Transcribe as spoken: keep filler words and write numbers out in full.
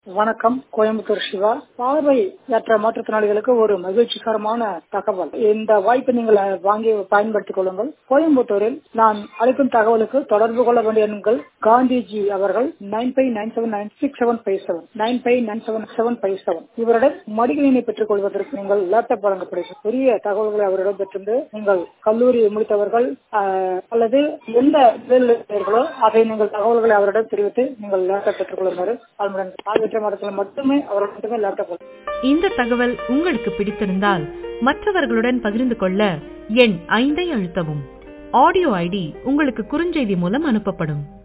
வணக்கம், கோயம்புத்தூர் சிவா. பார்வையற்ற மாற்றுத்திறனாளிகளுக்கு ஒரு மகிழ்ச்சிகரமான தகவல். இந்த வாய்ப்பை நீங்கள் வாங்கி பயன்படுத்திக் கொள்ளுங்கள். கோயம்புத்தூரில் நான் அளிக்கும் தகவலுக்கு தொடர்பு கொள்ள வேண்டிய எண்கள் காந்திஜி அவர்கள் nine five nine seven nine six seven five seven nine five nine seven seven five seven இவரிடம் மடிகளினை பெற்றுக் கொள்வதற்கு நீங்கள் லேப்டாப் வழங்கப்படுகிறது. பெரிய தகவல்களை அவரிடம் பெற்று நீங்கள் கல்லூரி முடித்தவர்கள் அல்லது எந்த வேலைகளோ அதை நீங்கள் தகவல்களை அவரிடம் தெரிவித்து நீங்கள் லேப்டாப் பெற்றுக் கொள்ளுமாறு மரத்தில் மட்டுமே அவர்கள் மட்டுமே லேப்டாப். இந்த தகவல் உங்களுக்கு பிடித்திருந்தால் மற்றவர்களுடன் பகிர்ந்து கொள்ள எண் ஐந்தை அழுத்தவும். ஆடியோ ஐடி உங்களுக்கு குறுஞ்செய்தி மூலம் அனுப்பப்படும்.